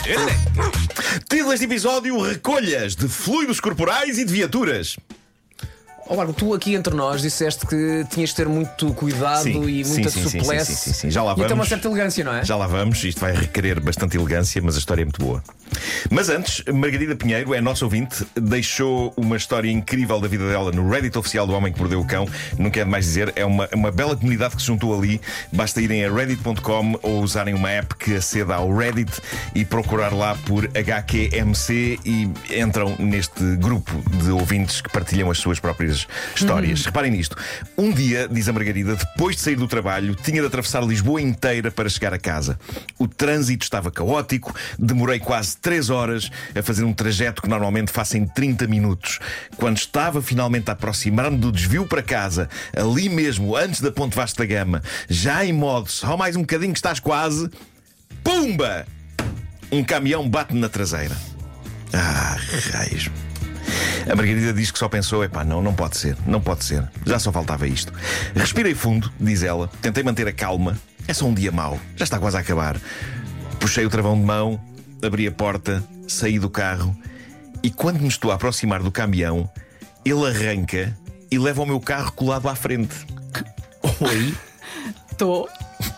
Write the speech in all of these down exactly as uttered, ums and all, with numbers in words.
Título deste episódio: recolhas de fluidos corporais e de viaturas. Ó Marco, tu aqui entre nós disseste que tinhas de ter muito cuidado Sim, e sim, muita sim, sim, suplesse. sim, sim, sim, sim. Já lá E até uma vamos. certa elegância, não é? Já lá vamos, isto vai requerer bastante elegância, mas a história é muito boa. Mas antes, Margarida Pinheiro é nossa ouvinte, deixou uma história incrível da vida dela no Reddit oficial do Homem que Mordeu o Cão. Não quero mais dizer, é uma, uma bela comunidade que se juntou ali. Basta irem a reddit ponto com ou usarem uma app que aceda ao Reddit e procurar lá por H Q M C e entram neste grupo de ouvintes que partilham as suas próprias histórias. Uhum. Reparem nisto. Um dia, diz a Margarida, depois de sair do trabalho, tinha de atravessar Lisboa inteira para chegar a casa. O trânsito estava caótico, demorei quase três horas a fazer um trajeto que normalmente faço em trinta minutos. Quando estava finalmente a aproximar-me do desvio para casa, ali mesmo, antes da Ponte Vasco da Gama, já em modo só mais um bocadinho que estás quase, pumba! Um caminhão bate-me na traseira. Ah, raios. A Margarida diz que só pensou: epá, não, não pode ser, não pode ser. Já só faltava isto. Respirei fundo, diz ela, tentei manter a calma. É só um dia mau, já está quase a acabar. Puxei o travão de mão, abri a porta, saí do carro e quando me estou a aproximar do caminhão, ele arranca e leva o meu carro colado à frente. Oi? Estou.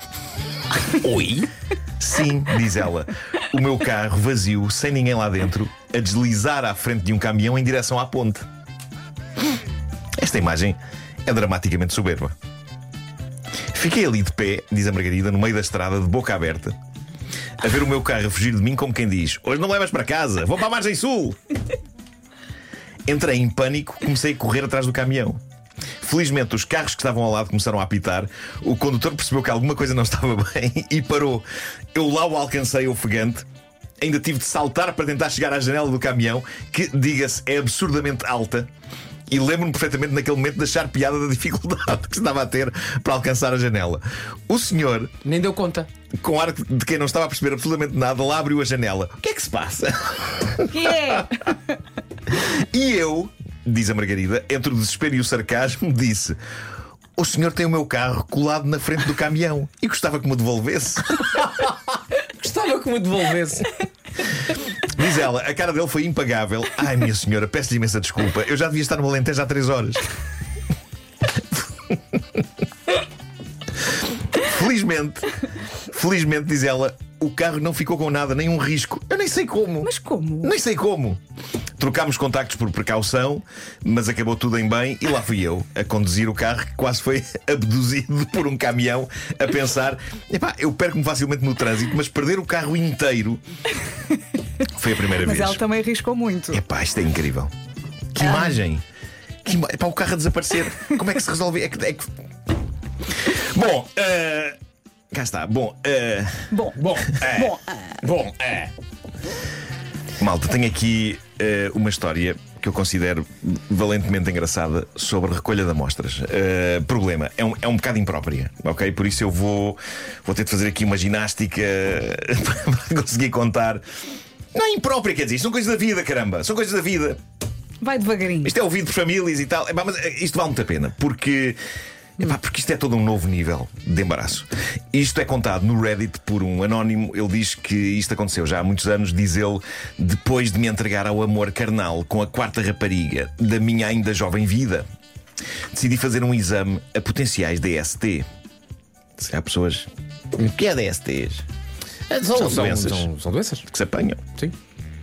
Oi? Sim, diz ela. O meu carro vazio, sem ninguém lá dentro, a deslizar à frente de um caminhão em direção à ponte. Esta imagem é dramaticamente soberba. Fiquei ali de pé, diz a Margarida, no meio da estrada, de boca aberta, a ver o meu carro a fugir de mim como quem diz: hoje não levas para casa, vou para a margem sul. Entrei em pânico, comecei a correr atrás do caminhão. Felizmente os carros que estavam ao lado começaram a apitar. O condutor percebeu que alguma coisa não estava bem e parou. Eu lá o alcancei ofegante. Ainda tive de saltar para tentar chegar à janela do caminhão, que, diga-se, é absurdamente alta. E lembro-me perfeitamente naquele momento de achar piada da dificuldade que estava a ter para alcançar a janela. O senhor, Nem deu conta. com ar de quem não estava a perceber absolutamente nada, lá abriu a janela. O que é que se passa? Que é? E eu, diz a Margarida, entre o desespero e o sarcasmo, disse: o senhor tem o meu carro colado na frente do caminhão e gostava que me devolvesse. Gostava que me devolvesse. Diz ela, a cara dele foi impagável. Ai, minha senhora, peço-lhe imensa desculpa. Eu já devia estar no Alentejo há três horas. Felizmente, felizmente, diz ela, o carro não ficou com nada, nem um risco. Eu nem sei como. Mas como? Nem sei como. Trocámos contactos por precaução, mas acabou tudo em bem. E lá fui eu a conduzir o carro que quase foi abduzido por um caminhão, a pensar: epá, eu perco-me facilmente no trânsito, mas perder o carro inteiro foi a primeira Mas vez. ela também arriscou muito. Epá, isto é incrível. Que Ah. imagem. Que ima... Epá, o carro a desaparecer. Como é que se resolve? É que... É que... Bom, uh... cá está. Bom, uh... Bom, bom, uh... bom. bom, uh... malta, tenho aqui uh, uma história que eu considero valentemente engraçada sobre recolha de amostras. Uh, problema, é um, é um bocado imprópria, ok? Por isso eu vou, vou ter de fazer aqui uma ginástica para conseguir contar. Não é imprópria, quer dizer, isto são coisas da vida, caramba, são coisas da vida. Vai devagarinho. Isto é ouvido por famílias e tal. Epá, mas isto vale muito a pena, porque epá, porque isto é todo um novo nível de embaraço. Isto é contado no Reddit por um anónimo. Ele diz que isto aconteceu já há muitos anos. Diz ele: depois de me entregar ao amor carnal com a quarta rapariga da minha ainda jovem vida, decidi fazer um exame a potenciais D S T. Se há pessoas... O que é D S Ts? São, São são, doenças. são, são doenças. Que se apanham. Sim.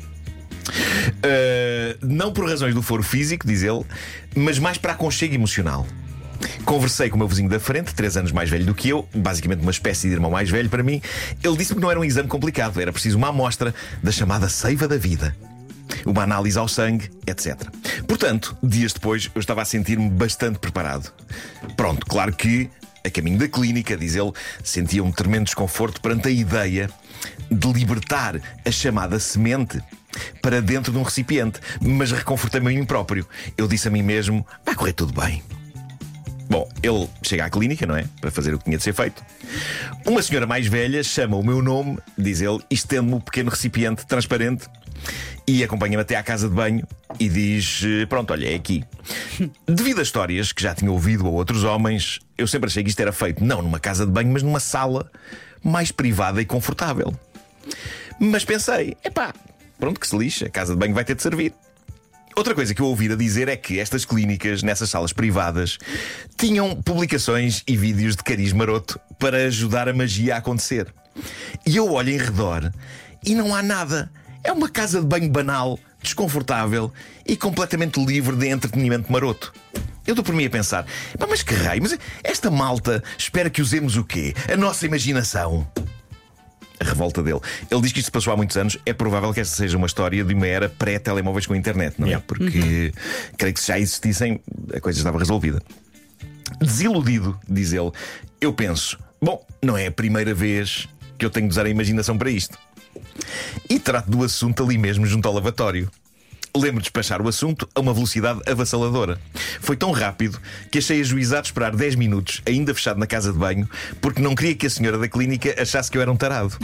Uh, não por razões do foro físico, diz ele, mas mais para aconchego emocional. Conversei com o meu vizinho da frente, três anos mais velho do que eu, basicamente uma espécie de irmão mais velho para mim. Ele disse-me que não era um exame complicado, era preciso uma amostra da chamada seiva da vida, uma análise ao sangue, etcétera. Portanto, dias depois, eu estava a sentir-me bastante preparado. Pronto, claro que, a caminho da clínica, diz ele, sentia um tremendo desconforto perante a ideia de libertar a chamada semente para dentro de um recipiente, mas reconfortei-me a mim próprio. Eu disse a mim mesmo: vai correr tudo bem. Bom, ele chega à clínica, não é? Para fazer o que tinha de ser feito. Uma senhora mais velha chama o meu nome, diz ele, e estende-me um pequeno recipiente transparente e acompanha-me até à casa de banho e diz: pronto, olha, é aqui. Devido a histórias que já tinha ouvido a outros homens, eu sempre achei que isto era feito não numa casa de banho, mas numa sala mais privada e confortável. Mas pensei, epá, pronto que se lixa, a casa de banho vai ter de servir. Outra coisa que eu ouvi a dizer é que estas clínicas, nessas salas privadas, tinham publicações e vídeos de cariz maroto para ajudar a magia a acontecer. E eu olho em redor e não há nada. É uma casa de banho banal, desconfortável e completamente livre de entretenimento maroto. Eu dou por mim a pensar, mas que raio, mas esta malta espera que usemos o quê? A nossa imaginação. A revolta dele. Ele diz que isto passou há muitos anos. É provável que esta seja uma história de uma era pré-telemóveis com internet, não é? Yeah. Porque uhum. creio que se já existissem, a coisa estava resolvida. Desiludido, diz ele, eu penso, bom, não é a primeira vez que eu tenho de usar a imaginação para isto. E trato do assunto ali mesmo, junto ao lavatório. Lembro de despachar o assunto a uma velocidade avassaladora. Foi tão rápido que achei ajuizado esperar dez minutos, ainda fechado na casa de banho, porque não queria que a senhora da clínica achasse que eu era um tarado.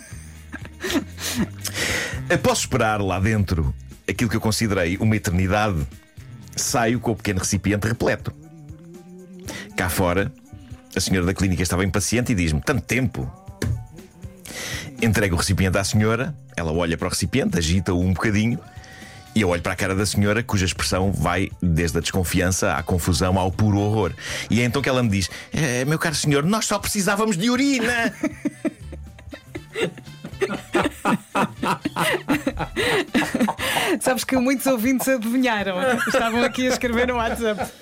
Após esperar lá dentro aquilo que eu considerei uma eternidade, saio com o pequeno recipiente repleto. Cá fora, a senhora da clínica estava impaciente e diz-me: tanto tempo. Entrego o recipiente à senhora, ela olha para o recipiente, agita-o um bocadinho. E eu olho para a cara da senhora, cuja expressão vai desde a desconfiança à confusão ao puro horror. E é então que ela me diz: eh, meu caro senhor, nós só precisávamos de urina. Sabes que muitos ouvintes adivinharam. Estavam aqui a escrever no WhatsApp.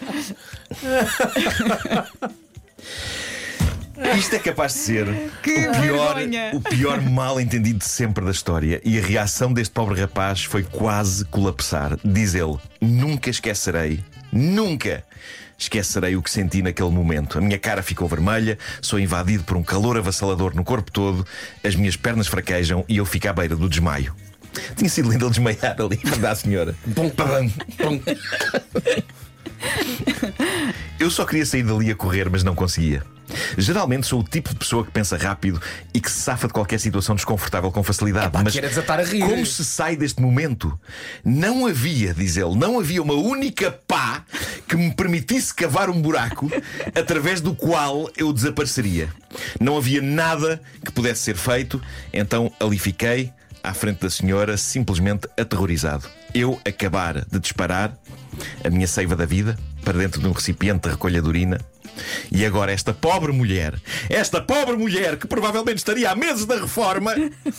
Isto é capaz de ser Que o pior, vergonha. o pior mal entendido de sempre da história. E a reação deste pobre rapaz foi quase colapsar. Diz ele: nunca esquecerei, nunca esquecerei o que senti naquele momento. A minha cara ficou vermelha, sou invadido por um calor avassalador no corpo todo, as minhas pernas fraquejam e eu fico à beira do desmaio. Tinha sido lindo ele desmaiar ali, verdade, senhora? Bom, bom, bom. Eu só queria sair dali a correr, mas não conseguia. Geralmente sou o tipo de pessoa que pensa rápido e que se safa de qualquer situação desconfortável com facilidade. Epá, mas que era desatar a rir. como se sai deste momento? Não havia, diz ele, não havia uma única pá que me permitisse cavar um buraco através do qual eu desapareceria. Não havia nada que pudesse ser feito. Então ali fiquei, à frente da senhora, simplesmente aterrorizado. Eu acabar de disparar a minha seiva da vida para dentro de um recipiente de recolha de urina. E agora esta pobre mulher, esta pobre mulher que provavelmente estaria há meses da reforma,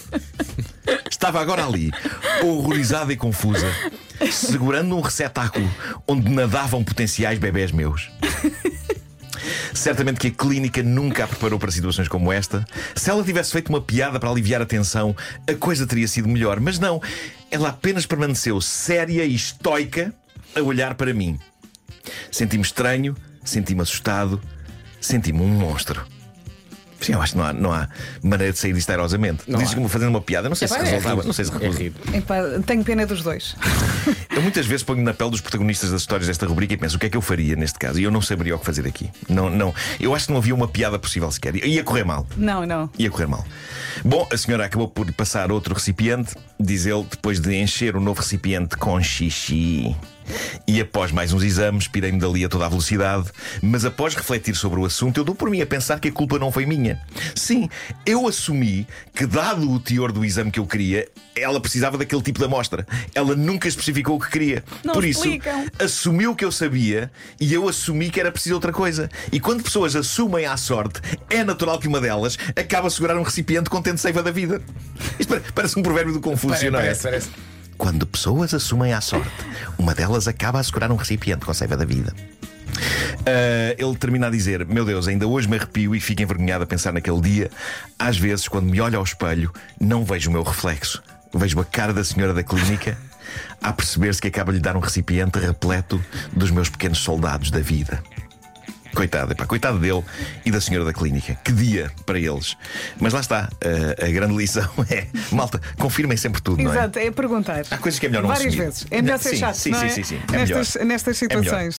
estava agora ali, horrorizada e confusa, segurando um receptáculo onde nadavam potenciais bebés meus. Certamente que a clínica nunca a preparou para situações como esta. Se ela tivesse feito uma piada para aliviar a tensão, a coisa teria sido melhor. Mas não, ela apenas permaneceu séria e estoica a olhar para mim. Senti-me estranho, senti-me assustado, senti-me um monstro. Sim, eu acho que não há, não há maneira de sair disto airosamente. Dizes-me fazendo uma piada, não sei Epá, se é resultava, rir. não sei se É resulta. rir. Epá, tenho pena dos dois. Eu muitas vezes ponho na pele dos protagonistas das histórias desta rubrica e penso: o que é que eu faria neste caso? E eu não saberia o que fazer aqui. Não, não. Eu acho que não havia uma piada possível sequer. Ia correr mal. Não, não. Ia correr mal. Bom, a senhora acabou por passar outro recipiente, diz ele, depois de encher o novo recipiente com xixi. E após mais uns exames, pirei-me dali a toda a velocidade. Mas após refletir sobre o assunto, eu dou por mim a pensar que a culpa não foi minha. Sim, eu assumi que, dado o teor do exame que eu queria, ela precisava daquele tipo de amostra. Ela nunca especificou o que queria. Não Por isso, explicam. assumiu que eu sabia e eu assumi que era preciso outra coisa. E quando pessoas assumem à sorte, é natural que uma delas acabe a segurar um recipiente contente seiva da vida. Isto parece um provérbio do Confúcio, não é? Parece, parece. Quando pessoas assumem à sorte, uma delas acaba a segurar um recipiente com a seiva da vida. Uh, ele termina a dizer: meu Deus, ainda hoje me arrepio e fico envergonhado a pensar naquele dia. Às vezes, quando me olho ao espelho, não vejo o meu reflexo. Vejo a cara da senhora da clínica a perceber-se que acaba de lhe dar um recipiente repleto dos meus pequenos soldados da vida. Coitado, epá, coitado dele e da senhora da clínica. Que dia para eles. Mas lá está, a, a grande lição é: malta, confirmem sempre tudo, não é? Exato, é perguntar. Há coisas que é melhor não Várias assumir. vezes. É melhor ser Sim, chato, sim, não sim, é? sim, sim. É nestas, melhor. nestas É melhor. situações.